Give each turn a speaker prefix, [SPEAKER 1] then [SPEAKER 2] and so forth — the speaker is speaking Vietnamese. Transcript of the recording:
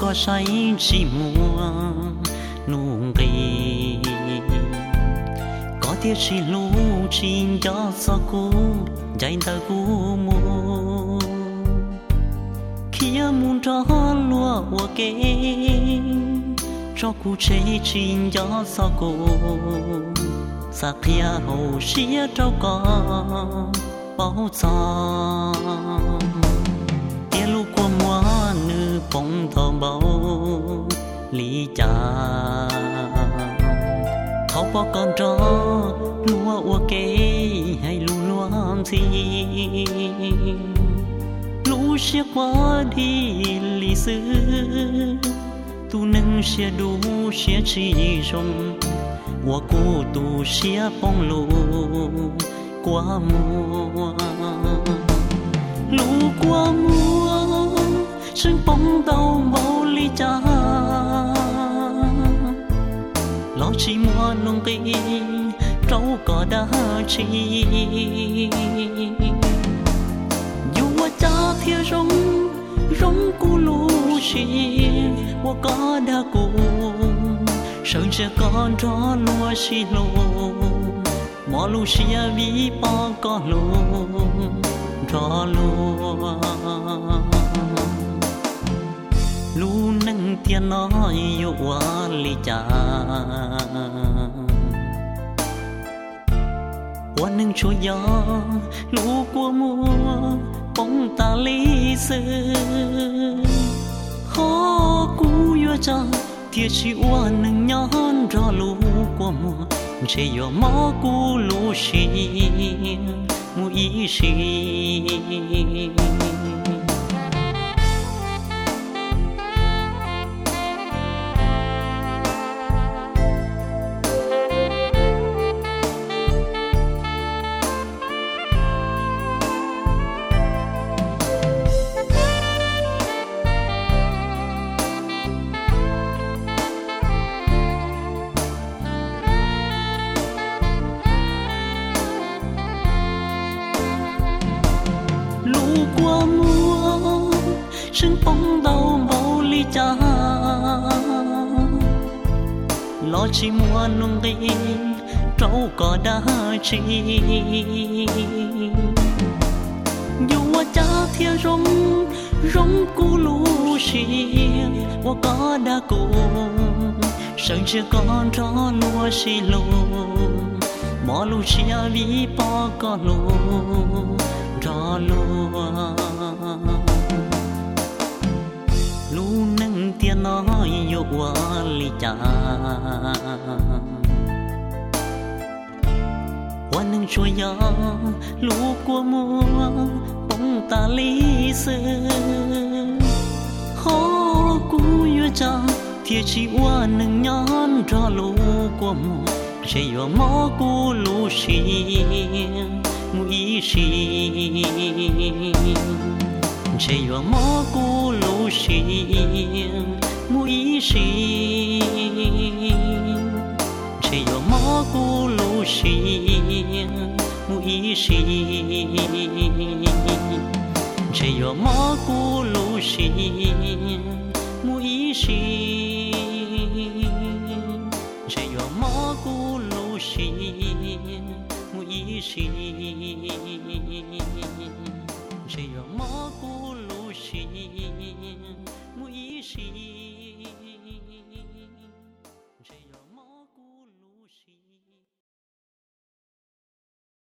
[SPEAKER 1] có say chỉ mùa nụ kỳ có tiếc chỉ lũ chỉ cho sao cô dành ta cô mù khi muốn cho lúa của kê cho cô chơi chỉ cho sao cô sa kia hồ xía trâu có bao giờ tia lũ của mua nữ bông thò bao lý chaเขาบอกก่อนรอลัวอัวเกให้รู้ลวงทีรู้เชียกว่าดีลีซื้อตูนึงเชียดูเชียชีชงว่ากูตูเชียปองลูกว่ามัวลูกว่ามัวฉันปองเดาเบาลีจาlo chỉ mua nông kỳ trâu có đá chi dù cha thiêu rong cu lu chi wa có đá cu sợ sẽ con cho lúa chi lô mò lu chi vi po có lô cho lúa lu nâng tiền nói yêu quá lý cha qua nâng chúa gió lu của mùa bóng ta lý sư khó cú yêu cha thiệt chỉ qua nâng nhón cho lu của mùa chỉ yêu mó cú lu xì mu ý xì qua mua sưng bóng đầu bầu ly cha lo chỉ mua nông đi trâu có đá chi dù cha thiêu rong cu lu xì wa có đá cụ sân chưa con cho lúa xì lô mò lu chia vi po có lô cho lúa lu nâng tiền nói yêu quá lý cha qua nâng chúa gió lu của mùa bóng ta lý sư khó cú yêu cha thiệt chỉ qua nâng nhón cho lu của mùa chỉ yêu mó cú lu xì mũi xì chỉ yêu mó cú lu xì mũi xì chỉ yêu mó cú lu xì mũi xì chỉ yêu mó cú lu xì mũi xì chỉ yêu mó cú lu xì mũi xì